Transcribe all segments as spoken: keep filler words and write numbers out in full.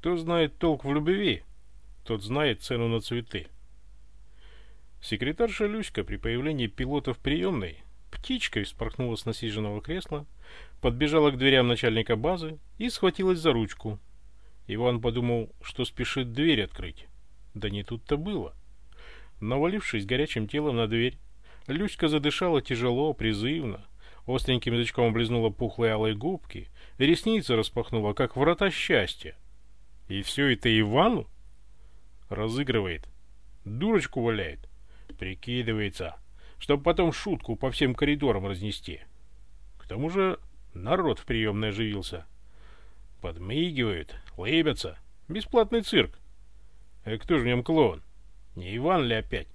Кто знает толк в любви, тот знает цену на цветы. Секретарша Люська при появлении пилота в приемной птичкой вспорхнула с насиженного кресла, подбежала к дверям начальника базы и схватилась за ручку. Иван подумал, что спешит дверь открыть. Да не тут-то было. Навалившись горячим телом на дверь, Люська задышала тяжело, призывно, остреньким язычком облизнула пухлые алые губки, ресницы распахнула, как врата счастья. И все это Ивану? Разыгрывает, дурочку валяет, прикидывается, чтобы потом шутку по всем коридорам разнести. К тому же народ в приемной оживился. Подмигивают, лыбятся. Бесплатный цирк. А кто же в нем клоун? Не Иван ли опять?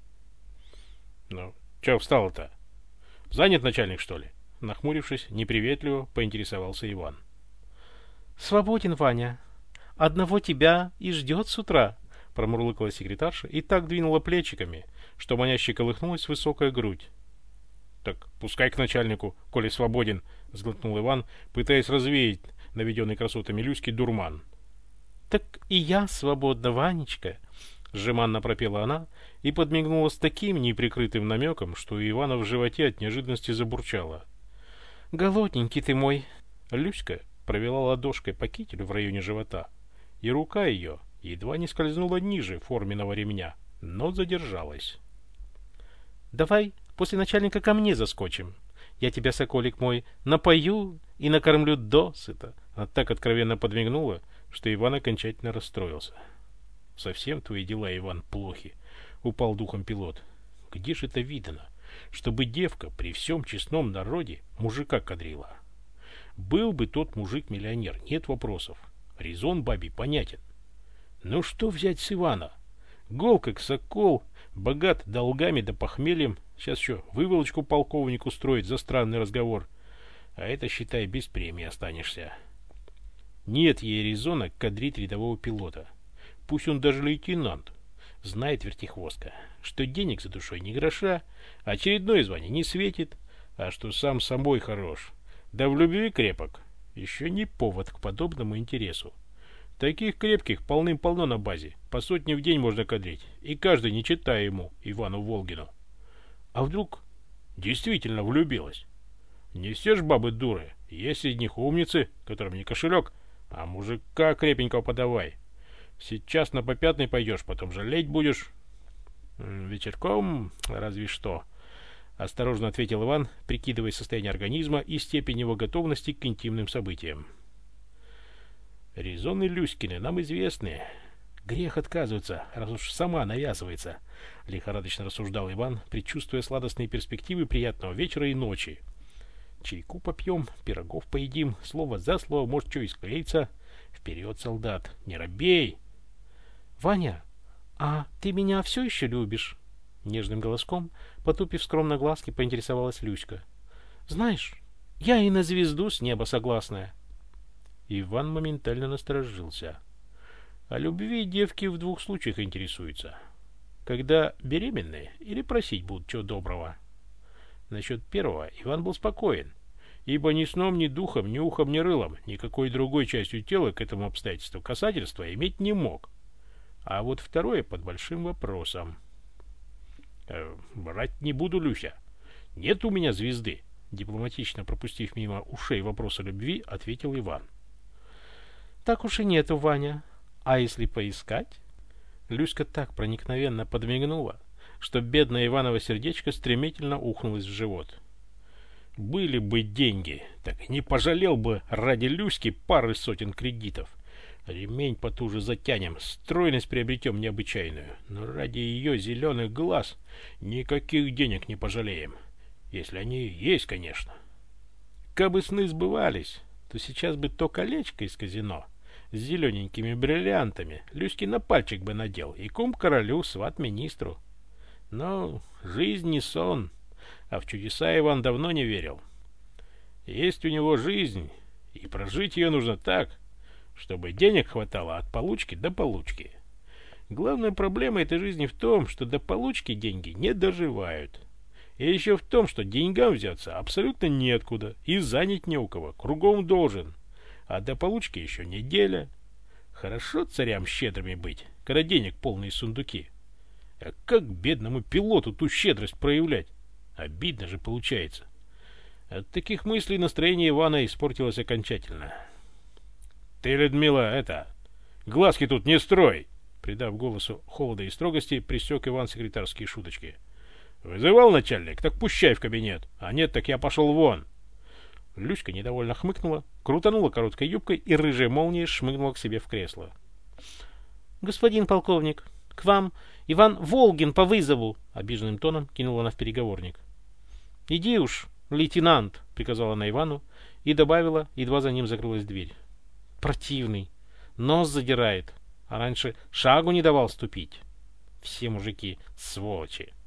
Ну, че встал-то? Занят начальник, что ли? Нахмурившись, неприветливо поинтересовался Иван. Свободен, Ваня. Одного тебя и ждет с утра, промурлыкала секретарша и так двинула плечиками, что маняще колыхнулась высокая грудь. Так пускай к начальнику, коли свободен, сглотнул Иван, пытаясь развеять наведенный красотами Люськи дурман. Так и я свободна, Ванечка, жеманно пропела она и подмигнула с таким неприкрытым намеком, что у Ивана в животе от неожиданности забурчало. Голодненький ты мой. Люська провела ладошкой по кителю в районе живота, и рука ее едва не скользнула ниже форменного ремня, но задержалась. Давай после начальника ко мне заскочим. Я тебя, соколик мой, напою и накормлю досыта. Она так откровенно подмигнула, что Иван окончательно расстроился. Совсем твои дела, Иван, плохи, упал духом пилот. Где же это видано, чтобы девка при всем честном народе мужика кадрила? Был бы тот мужик миллионер, нет вопросов. Резон бабий понятен. Но что взять с Ивана? Гол как сокол, богат долгами да похмельем. Сейчас еще выволочку полковнику строить за странный разговор. А это, считай, без премии останешься. Нет ей резона кадрить рядового пилота. Пусть он даже лейтенант. Знает вертихвостка, что денег за душой ни гроша, очередное звание не светит, а что сам собой хорош. Да в любви крепок. Еще не повод к подобному интересу. Таких крепких полным-полно на базе. По сотне в день можно кадрить. И каждый, не читая ему, Ивану Волгину. А вдруг действительно влюбилась? Не все ж бабы дуры. Есть среди них умницы, которым не кошелек, а мужика крепенького подавай. Сейчас на попятный пойдешь, потом жалеть будешь. Вечерком разве что. Осторожно ответил Иван, прикидывая состояние организма и степень его готовности к интимным событиям. Резоны Люськины нам известны. Грех отказываться, раз уж сама навязывается, лихорадочно рассуждал Иван, предчувствуя сладостные перспективы приятного вечера и ночи. Чайку попьем, пирогов поедим, слово за слово, может, что и склеится. Вперед, солдат, не робей! Ваня, а ты меня все еще любишь? Нежным голоском, потупив скромно глазки, поинтересовалась Люська. Знаешь, я и на звезду с неба согласная. Иван моментально насторожился. О любви девки в двух случаях интересуются. Когда беременные или просить будут чего доброго. Насчет первого Иван был спокоен, ибо ни сном, ни духом, ни ухом, ни рылом, никакой другой частью тела к этому обстоятельству касательства иметь не мог. А вот второе под большим вопросом. Э, «Брать не буду, Люся. Нет у меня звезды», — дипломатично пропустив мимо ушей вопрос о любви, ответил Иван. Так уж и нету, Ваня. А если поискать? Люська так проникновенно подмигнула, что бедное Иваново сердечко стремительно ухнулось в живот. Были бы деньги, так не пожалел бы ради Люськи пары сотен кредитов. Ремень потуже затянем, стройность приобретем необычайную, но ради ее зеленых глаз никаких денег не пожалеем, если они есть, конечно. Кабы сны сбывались, то сейчас бы то колечко из казино с зелененькими бриллиантами Люське на пальчик бы надел, и кум королю, сват министру. Но жизнь не сон, а в чудеса Иван давно не верил. Есть у него жизнь, и прожить ее нужно так, чтобы денег хватало от получки до получки. Главная проблема этой жизни в том, что до получки деньги не доживают. И еще в том, что деньгам взяться абсолютно неоткуда, и занять не у кого, кругом должен. А до получки еще неделя. Хорошо царям щедрыми быть, когда денег полные сундуки. А как бедному пилоту ту щедрость проявлять? Обидно же получается. От таких мыслей настроение Ивана испортилось окончательно. — Ты, Людмила, это... глазки тут не строй! Придав голосу холода и строгости, пресек Иван секретарские шуточки. — Вызывал начальник? Так пущай в кабинет. А нет, так я пошел вон. Люська недовольно хмыкнула, крутанула короткой юбкой и рыжая молния шмыгнула к себе в кресло. — Господин полковник, к вам Иван Волгин по вызову! — обиженным тоном кинула она в переговорник. — Иди уж, лейтенант! — приказала она Ивану и добавила, едва за ним закрылась дверь. — Противный! Нос задирает, а раньше шагу не давал ступить. Все мужики сволочи!